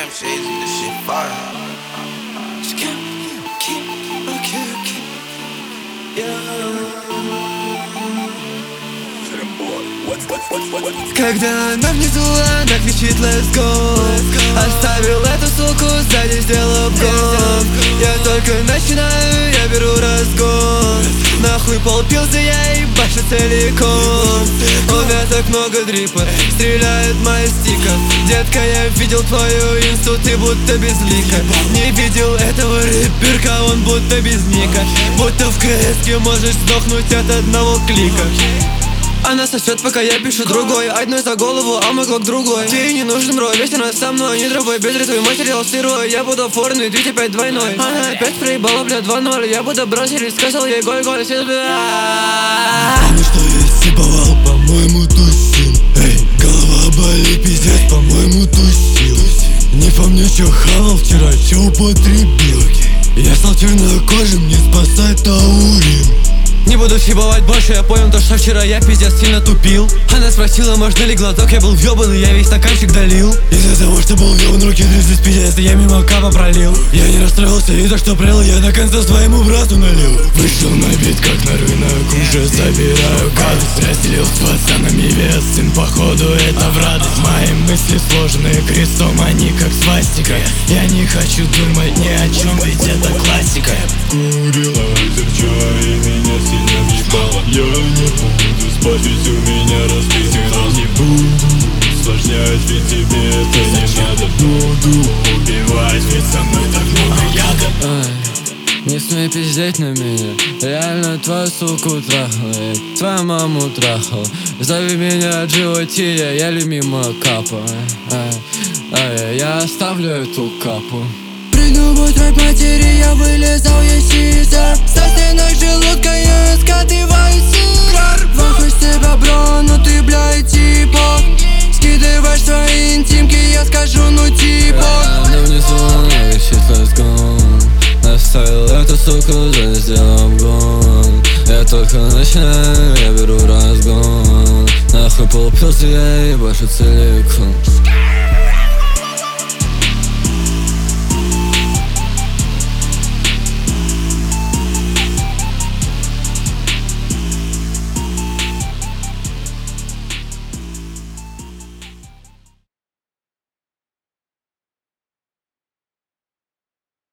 damn shades and this shit fire. Когда она внизу, она кричит let's go. Оставил эту суку, сзади сделал обгон. Я только начинаю, я беру разгон. Нахуй полпился, я ебашу целиком. У меня так много дрипа, стреляет моя стика. Детка, я видел твою инсту, ты будто безлика. Не видел этого рэперка, он будто без ника. Будто в КС-ке можешь сдохнуть от одного клика. Она сосет, пока я пишу другой. Одной за голову, а мой глок другой. Тебе не нужен рой, весь она со мной. Не дробой, без твой материал сырой. Я буду форный, твит опять двойной. Она опять проебала, бля, 2-0. Я буду бросили, сказал ей голь-голь. Помню, что я сибовал, по-моему, тусил. Эй, голова болит, пиздец, по-моему, тусил. Не помню, чё хавал вчера, чё употребил. Я стал чернокожим, не спасать таурин. не буду сибовать больше, я понял то, что вчера я пиздец сильно тупил. Она спросила, можно ли глоток, я был въебан, и я весь стаканчик долил. Из-за того, что был въебан, руки тряслись пиздец, я мимо капа пролил. Я не расстроился, и то, что прел, я до конца своему брату налил. Вышел на бит, как на рынок, уже собираю гадость. Разделил с пацанами вес, сын, походу, это в радость. Мои мысли сложные крестом, они как свастика. Я не хочу думать ни о чем, ведь это классика. Курила озерча и меня сильно въебало. Я не буду спать, ведь у меня разбитый рот. Не буду усложнять, ведь тебе это не надо. Буду убивать, ведь со мной так много яда. Не смей пиздеть на меня. Реально твою суку трахал, я твою маму трахал. Зови меня Джиотия, я любимая капа. Я оставлю эту капу. Придумываю твоей матери, я вылезал, я сизер. Со стенок желудка я скатываю сыр. Вахуй с тебя, бро, ну ты, блядь, типа. Скидываешь свои интимки, я скажу, ну типа. Она внизу, она кричит let's go. Оставил эту суку, сзади сделал обгон. Я только начинаю, я беру разгон. Нахуй полпился, я ебашу целиком.